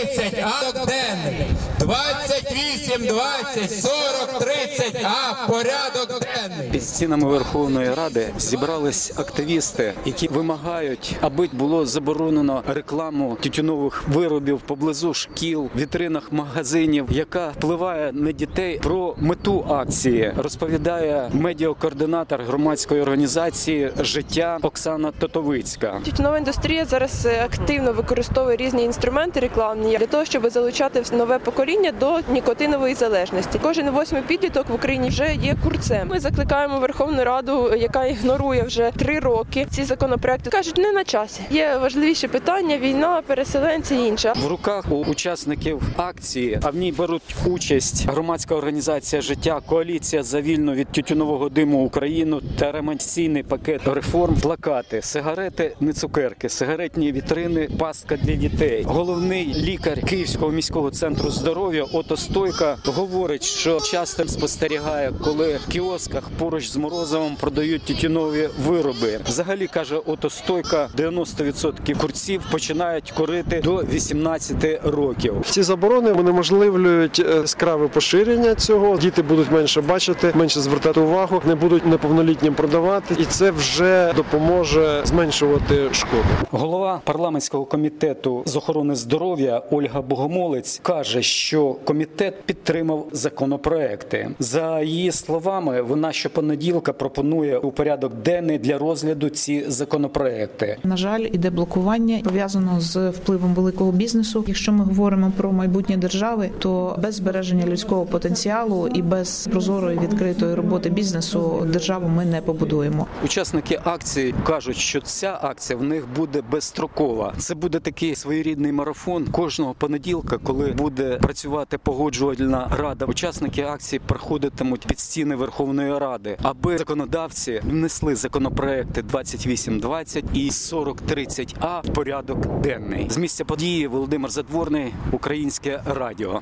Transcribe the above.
30 порядок денний. 28, 20, 40, 30 порядок денний. Під стінами Верховної Ради зібрались активісти, які вимагають, аби було заборонено рекламу тютюнових виробів поблизу шкіл, вітринах магазинів, яка впливає на дітей. Про мету акції розповідає медіакоординатор громадської організації «Життя» Оксана Тотовицька. Тютюнова індустрія зараз активно використовує різні інструменти рекламні для того, щоб залучати нове покоління до нікотинової залежності. Кожен 8-й підліток в Україні вже є курцем. Ми закликаємо Верховну Раду, яка ігнорує вже 3 роки ці законопроекти. Кажуть, не на часі. Є важливіші питання: війна, переселенці і інше. В руках у учасників акції, а в ній беруть участь громадська організація «Життя», коаліція за вільну від тютюнового диму Україну та ремонтаційний пакет реформ, плакати, сигарети, не цукерки, сигаретні вітрини, пастка для дітей. Головний лікар Київського міського центру здоров'я Ото Стойка говорить, що часто спостерігає, коли в кіосках поруч з Морозовим продають тютюнові вироби. Взагалі, каже Ото Стойка, 90% курців починають курити до 18 років. Ці заборони унеможливлюють яскраве поширення цього. Діти будуть менше бачити, менше звертати увагу, не будуть неповнолітнім продавати, і це вже допоможе зменшувати шкоду. Голова парламентського комітету з охорони здоров'я Ольга Богомолець каже, що комітет підтримав законопроекти. За її словами, вона щопонеділка пропонує у порядок денний для розгляду ці законопроекти. На жаль, іде блокування, пов'язано з впливом великого бізнесу. Якщо ми говоримо про майбутнє держави, то без збереження людського потенціалу і без прозорої відкритої роботи бізнесу державу ми не побудуємо. Учасники акції кажуть, що ця акція в них буде безстрокова. Це буде такий своєрідний марафон кожного понеділка, коли буде працювати погоджувальна рада. Учасники акції приходитимуть під стіни Верховної Ради, аби законодавці внесли законопроекти 2820 і 4030 в порядок денний. З місця події Володимир Задворний, Українське радіо.